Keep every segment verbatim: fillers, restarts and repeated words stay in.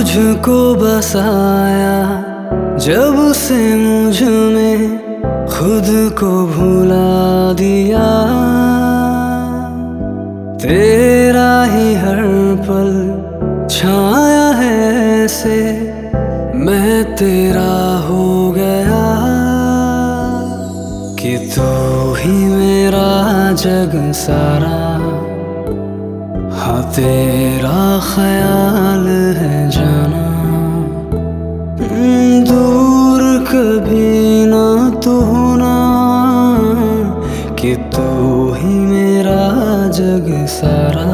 तुझको बसाया जब से मुझ में खुद को भुला दिया। तेरा ही हर पल छाया है ऐसे मैं तेरा हो गया कि तू ही मेरा जग सारा। हाँ तेरा ख्याल है जाना, दूर कभी ना तू होना कि तू ही मेरा जग सारा।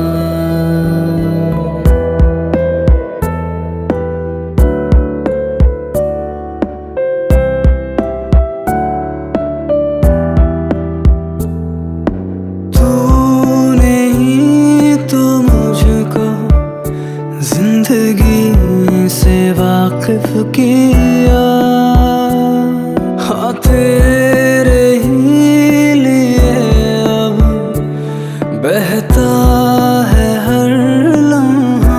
जिंदगी से वाकिफ किया, हाँ तेरे ही लिए अब बहता है हर लम्हा।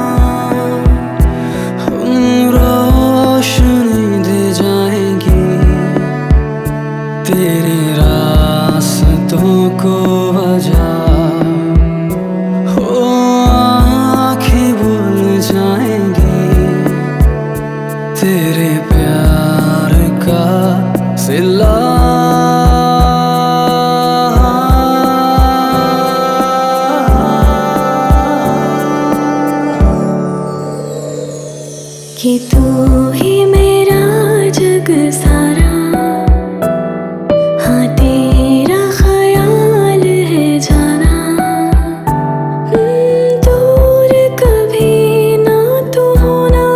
हम रोशनी दे जाएंगी तेरे रास्तों को वजह। तेरे प्यार का सिला कि तू ही मेरा जग सारा। हाँ तेरा ख्याल है जाना, दूर कभी ना तू होना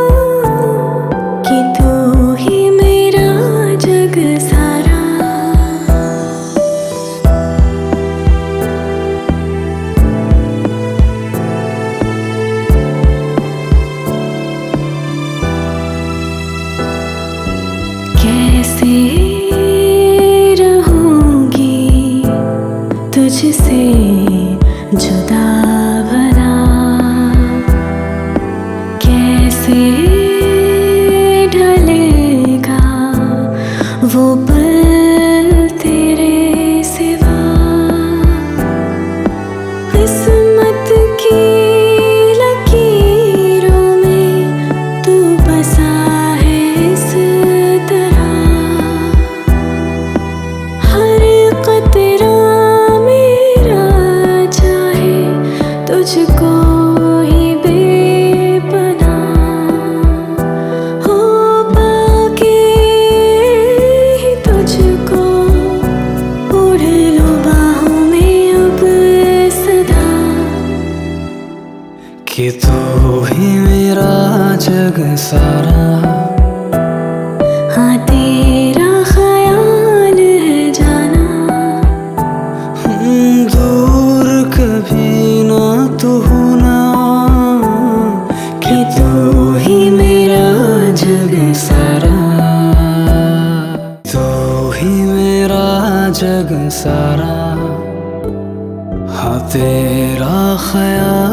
कि तू ही मेरा जग सारा। कैसे रहूंगी तुझसे जुदा भला, कैसे ढलेगा वो पल तेरे सिवा। किस्मत की लकीरों में तू बसा है इस तरह, हर कतरा मेरा चाहे तुझको ही बेपनाह हो पाके ही तुझको उड़ लो बाहों में अब सदा कि तू ही मेरा जग सारा। हाँ तेरा ख्याल है जाना, दूर कभी ना तू होना कि तू ही मेरा जग सारा। तू ही मेरा जग सारा, हाँ तेरा ख्याल